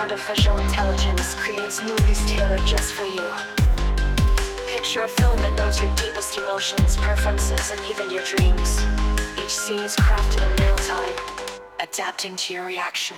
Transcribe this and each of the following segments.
artificial intelligence creates movies tailored just for you. Picture a film that knows your deepest emotions, preferences, and even your dreams. Each scene is crafted in real time, adapting to your reactions.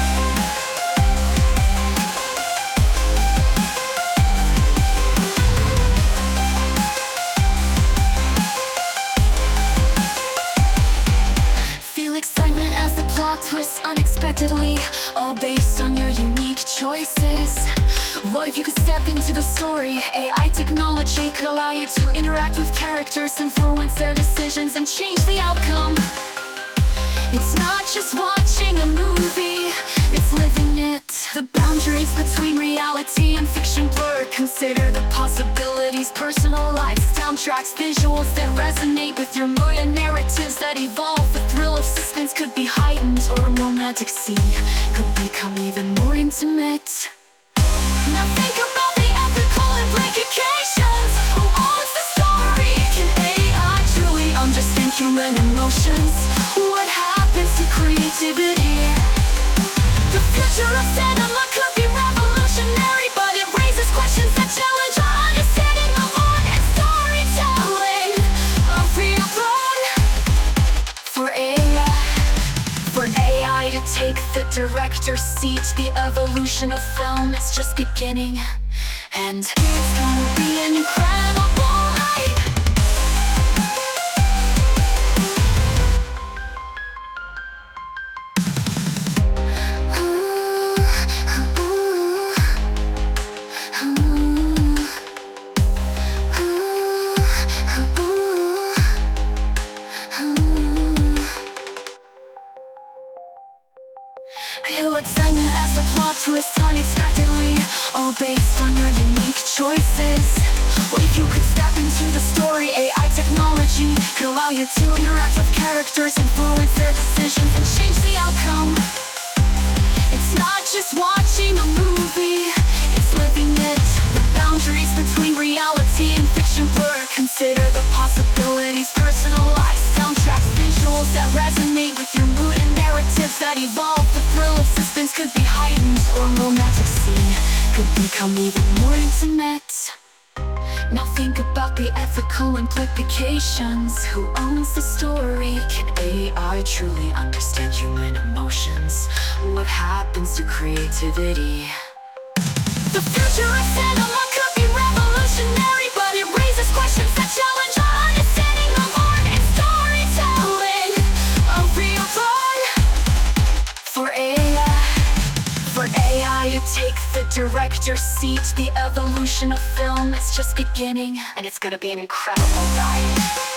Feel excitement as the plot twists unexpectedly, all based on your unique choices. What if you could step into the story? AI technology could allow you to interact with characters, influence their decisions, and change the outcome. It's not just watching a movie, it's living it. The boundaries between reality and fiction blur. Consider the possibilities, personal life, soundtracks, visuals that resonate with your mood, and narratives that evolve. The thrill of suspense could be heightened, or a romantic scene could become even more intimate. Now think about the ethical implications. Who owns the story? Can AI truly understand human emotions? What happens to creativity? The future of cinema could be revolutionary, but it raises questions that challenge our understanding of art and storytelling. A real plan for AI to take the director's seat. The evolution of film is just beginning, and it's gonna be an incredible night. Feel excitement as the plot twists unexpectedly, all based on your unique choices. What if you could step into the story? AI technology could allow you to interact with characters, influence their decisions, and change the outcome. It's not just watching a movie, it's living it. The boundaries between reality and fiction blur. Consider the possibilities, personal life, soundtracks, visuals that resonate with your mood, and narratives that evolve. The thrill of suspense could be heightened, or a romantic scene could become even more intimate. Now think about the ethical implications. Who owns the story? Can AI truly understand human emotions? What happens to creativity? The future of cinema could be revolutionary, but it raises questions that challenge our understanding of art and storytelling. A real fun for AI to take the director's seat. The evolution of film is just beginning, and it's gonna be an incredible ride.